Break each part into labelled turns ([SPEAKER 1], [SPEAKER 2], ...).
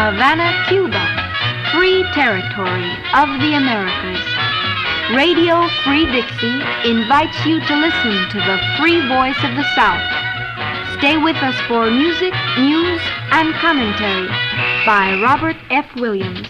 [SPEAKER 1] Havana, Cuba, free territory of the Americas. Radio Free Dixie invites you to listen to the free voice of the South. Stay with us for music, news, and commentary by Robert F. Williams.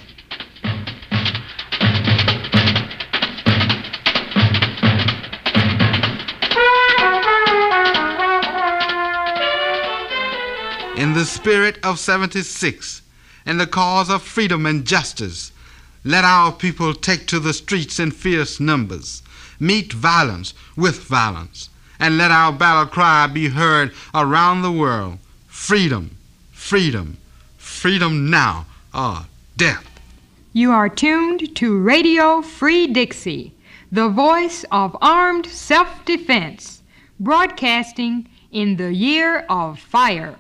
[SPEAKER 2] In the spirit of 76, in the cause of freedom and justice, let our people take to the streets in fierce numbers, meet violence with violence, and let our battle cry be heard around the world. Freedom, freedom, freedom now or death.
[SPEAKER 3] You are tuned to Radio Free Dixie, the voice of armed self-defense, broadcasting in the year of fire.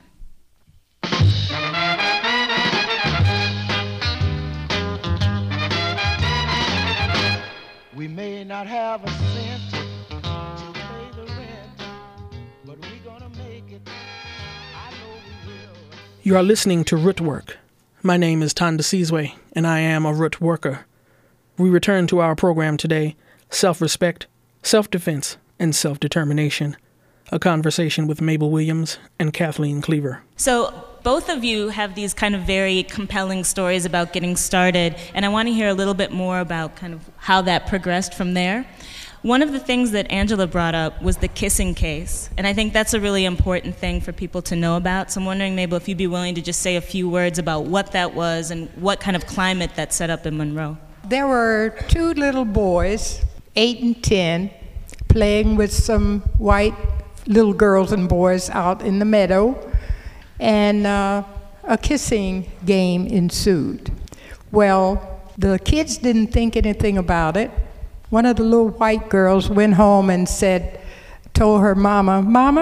[SPEAKER 4] We may not have a cent to pay the rent, but we're gonna make it. I know we will.
[SPEAKER 5] You are listening to Root Work. My name is Tonda Sizwe, and I am a root worker. We return to our program today, Self-Respect, Self-Defense, and Self-Determination, a conversation with Mabel Williams and Kathleen Cleaver.
[SPEAKER 6] So both of you have these kind of very compelling stories about getting started, and I want to hear a little bit more about kind of how that progressed from there. One of the things that Angela brought up was the kissing case, and I think that's a really important thing for people to know about. So I'm wondering, Mabel, if you'd be willing to just say a few words about what that was and what kind of climate that set up in Monroe.
[SPEAKER 7] There were two little boys, 8 and 10, playing with some white little girls and boys out in the meadow, and a kissing game ensued. Well, the kids didn't think anything about it. One of the little white girls went home and told her mama,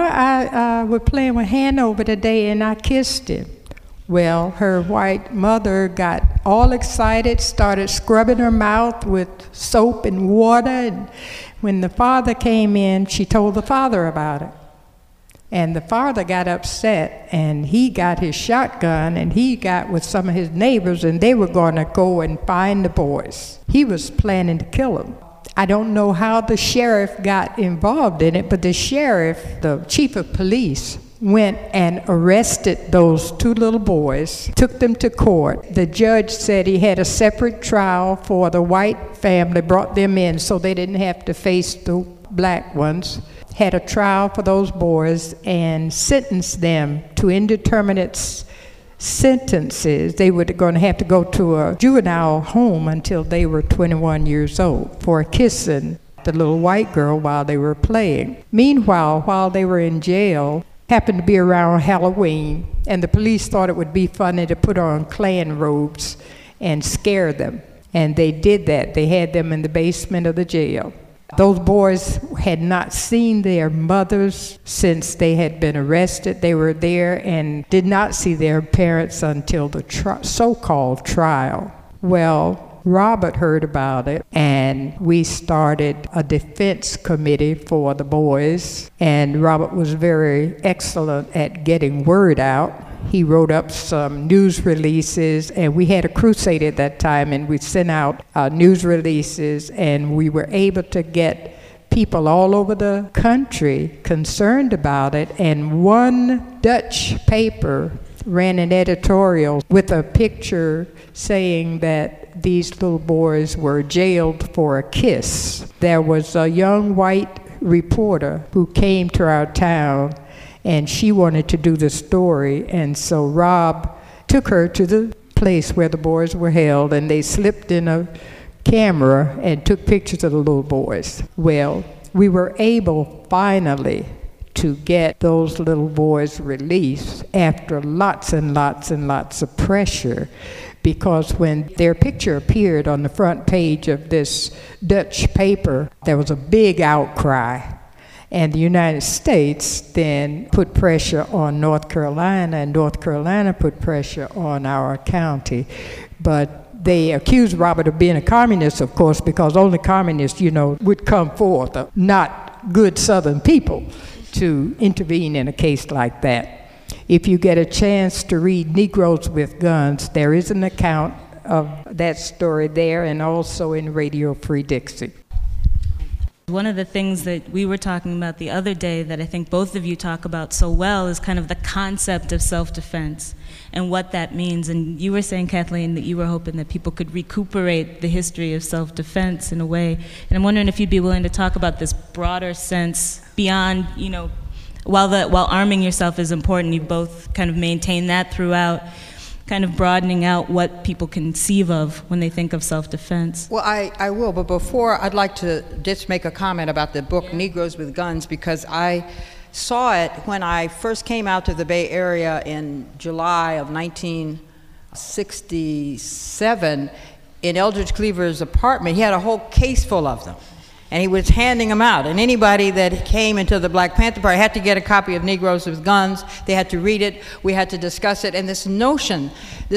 [SPEAKER 7] I was playing with Hanover today and I kissed him. Well, her white mother got all excited, started scrubbing her mouth with soap and water, and when the father came in, she told the father about it. And the father got upset, and he got his shotgun, and he got with some of his neighbors, and they were going to go and find the boys. He was planning to kill them. I don't know how the sheriff got involved in it, but the sheriff, the chief of police, went and arrested those two little boys, took them to court. The judge said he had a separate trial for the white family, brought them in so they didn't have to face the black ones, had a trial for those boys and sentenced them to indeterminate sentences. They were going to have to go to a juvenile home until they were 21 years old for kissing the little white girl while they were playing. Meanwhile, while they were in jail, happened to be around Halloween, and the police thought it would be funny to put on Klan robes and scare them. And they did that. They had them in the basement of the jail. Those boys had not seen their mothers since they had been arrested. They were there and did not see their parents until the so-called trial. Well, Robert heard about it, and we started a defense committee for the boys, and Robert was very excellent at getting word out. He wrote up some news releases, and we had a crusade at that time, and we sent out news releases, and we were able to get people all over the country concerned about it. And one Dutch paper ran an editorial with a picture saying that these little boys were jailed for a kiss. There was a young white reporter who came to our town, and she wanted to do the story, and so Rob took her to the place where the boys were held, and they slipped in a camera and took pictures of the little boys. Well, we were able finally to get those little boys released after lots and lots and lots of pressure, because when their picture appeared on the front page of this Dutch paper, there was a big outcry. And the United States then put pressure on North Carolina, and North Carolina put pressure on our county. But they accused Robert of being a communist, of course, because only communists, would come forth, not good Southern people, to intervene in a case like that. if you get a chance to read Negroes with Guns, there is an account of that story there and also in Radio Free Dixie.
[SPEAKER 6] One of the things that we were talking about the other day that I think both of you talk about so well is kind of the concept of self-defense and what that means. And you were saying, Kathleen, that you were hoping that people could recuperate the history of self-defense in a way. And I'm wondering if you'd be willing to talk about this broader sense beyond, you know, while arming yourself is important, you both kind of maintain that throughout, kind of broadening out what people conceive of when they think of self-defense.
[SPEAKER 8] Well, I will, but before, I'd like to just make a comment about the book Negroes with Guns, because I saw it when I first came out to the Bay Area in July of 1967 in Eldridge Cleaver's apartment. He had a whole case full of them, and he was handing them out. And anybody that came into the Black Panther Party had to get a copy of Negroes with Guns. They had to read it. We had to discuss it. And this notion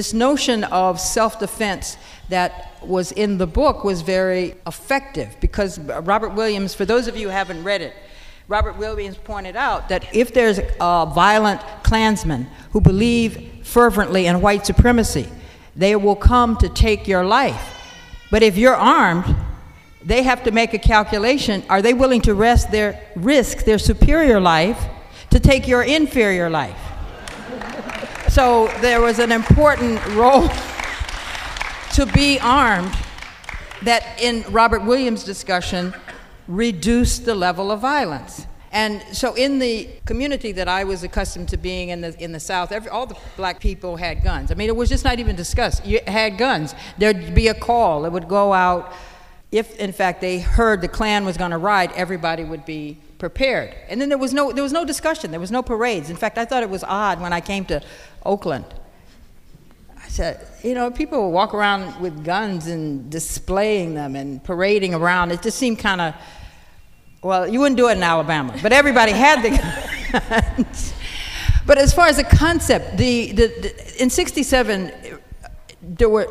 [SPEAKER 8] of self-defense that was in the book was very effective, because Robert Williams, for those of you who haven't read it, Robert Williams pointed out that if there's violent Klansmen who believe fervently in white supremacy, they will come to take your life. But if you're armed, they have to make a calculation. Are they willing to risk their superior life to take your inferior life? So there was an important role to be armed that, in Robert Williams' discussion, reduced the level of violence. And so in the community that I was accustomed to being in the South, all the black people had guns. I mean, it was just not even discussed. You had guns. There'd be a call. It would go out. If, in fact, they heard the Klan was going to ride, everybody would be prepared. And then there was no discussion. There was no parades. In fact, I thought it was odd when I came to Oakland. I said, you know, people would walk around with guns and displaying them and parading around. It just seemed kind of, well, you wouldn't do it in Alabama, but everybody had the guns. But as far as the concept, in '67, there were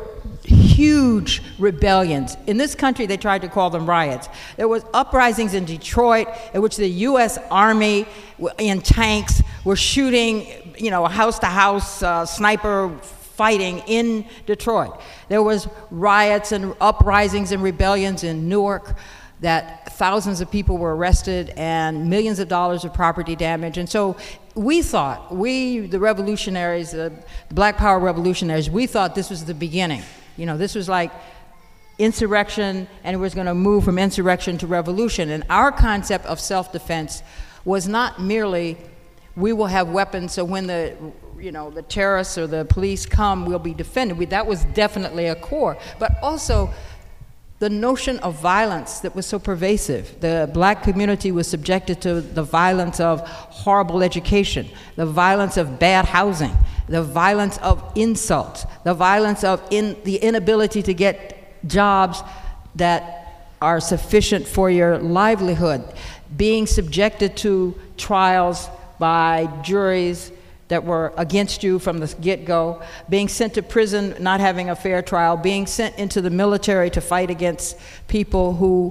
[SPEAKER 8] huge rebellions. In this country, they tried to call them riots. There was uprisings in Detroit in which the U.S. Army in tanks were shooting, you know, house-to-house sniper fighting in Detroit. There was riots and uprisings and rebellions in Newark that thousands of people were arrested and millions of dollars of property damage. And so we thought, the revolutionaries, the Black Power revolutionaries, we thought this was the beginning. You know, this was like insurrection, and it was going to move from insurrection to revolution. And our concept of self-defense was not merely, we will have weapons so when the terrorists or the police come, we'll be defended. That was definitely a core. But also, the notion of violence that was so pervasive. The black community was subjected to the violence of horrible education, the violence of bad housing, the violence of insults, the violence of the inability to get jobs that are sufficient for your livelihood, being subjected to trials by juries that were against you from the get-go, being sent to prison, not having a fair trial, being sent into the military to fight against people who,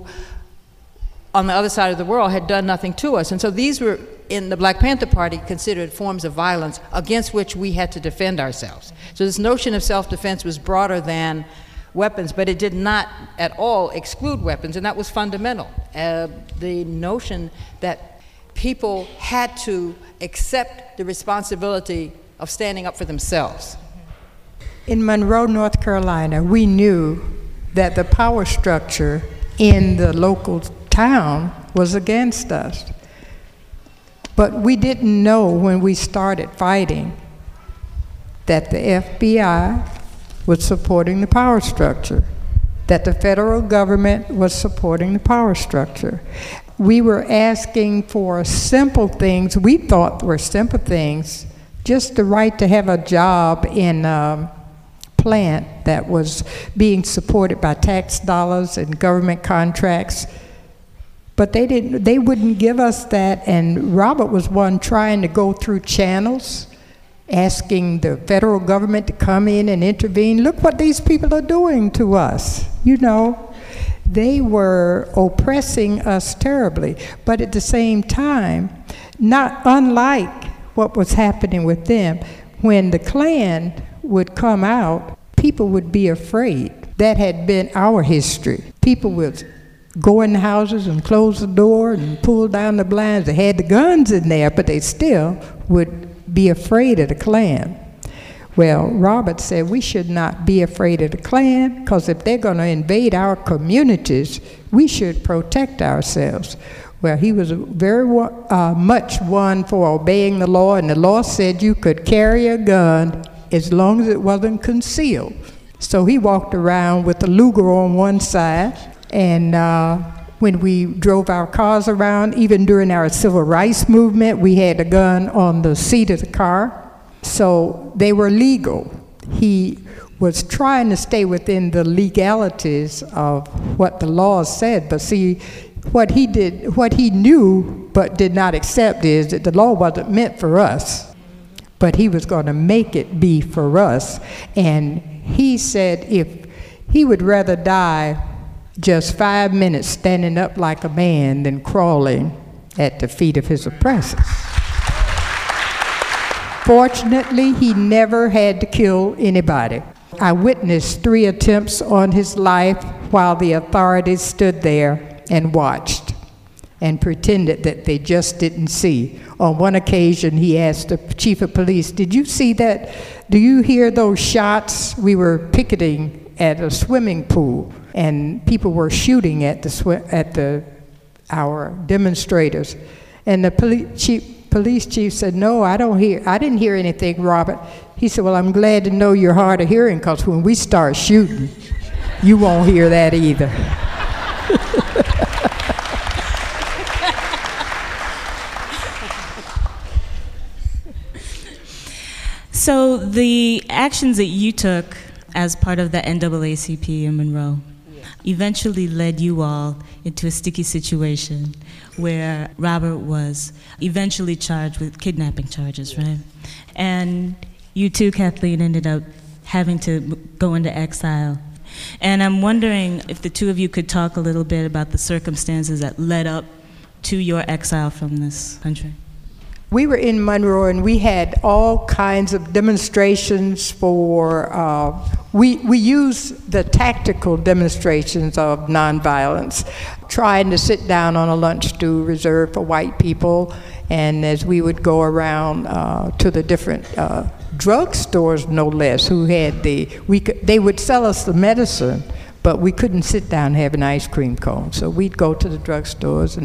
[SPEAKER 8] on the other side of the world, had done nothing to us. And so these were, in the Black Panther Party, considered forms of violence against which we had to defend ourselves. So this notion of self-defense was broader than weapons, but it did not at all exclude weapons, and that was fundamental. The notion that people had to accept the responsibility of standing up for themselves.
[SPEAKER 7] In Monroe, North Carolina, we knew that the power structure in the local town was against us. But we didn't know when we started fighting that the FBI was supporting the power structure, that the federal government was supporting the power structure. We were asking for simple things we thought were simple things, just the right to have a job in a plant that was being supported by tax dollars and government contracts. But they wouldn't give us that, and Robert was one trying to go through channels, asking the federal government to come in and intervene. Look what these people are doing to us, you know. They were oppressing us terribly, but at the same time, not unlike what was happening with them. When the Klan would come out, people would be afraid. That had been our history. People would go in the houses and close the door and pull down the blinds. They had the guns in there, but they still would be afraid of the Klan. Well, Robert said we should not be afraid of the Klan, because if they're going to invade our communities, we should protect ourselves. Well, he was very much one for obeying the law, and the law said you could carry a gun as long as it wasn't concealed. So he walked around with a Luger on one side, and when we drove our cars around, even during our civil rights movement, we had a gun on the seat of the car. So they were legal. He was trying to stay within the legalities of what the law said, but see, what he knew but did not accept is that the law wasn't meant for us, but he was going to make it be for us. And he said if he would rather die just 5 minutes standing up like a man than crawling at the feet of his oppressors. Fortunately, he never had to kill anybody. I witnessed 3 attempts on his life while the authorities stood there and watched and pretended that they just didn't see. On one occasion, he asked the chief of police, "Did you see that? Do you hear those shots?" We were picketing at a swimming pool, and people were shooting at our demonstrators. And the police chief said, "No, I didn't hear anything, Robert." He said, "Well, I'm glad to know you're hard of hearing, because when we start shooting, you won't hear that either."
[SPEAKER 6] So the actions that you took as part of the NAACP in Monroe eventually led you all into a sticky situation where Robert was eventually charged with kidnapping charges, right? And you too, Kathleen, ended up having to go into exile. And I'm wondering if the two of you could talk a little bit about the circumstances that led up to your exile from this country.
[SPEAKER 7] We were in Monroe, and we had all kinds of demonstrations for, we used the tactical demonstrations of nonviolence, trying to sit down on a lunch stool reserved for white people, and as we would go around to the different drugstores, no less, who had they would sell us the medicine, but we couldn't sit down and have an ice cream cone. So we'd go to the drugstores and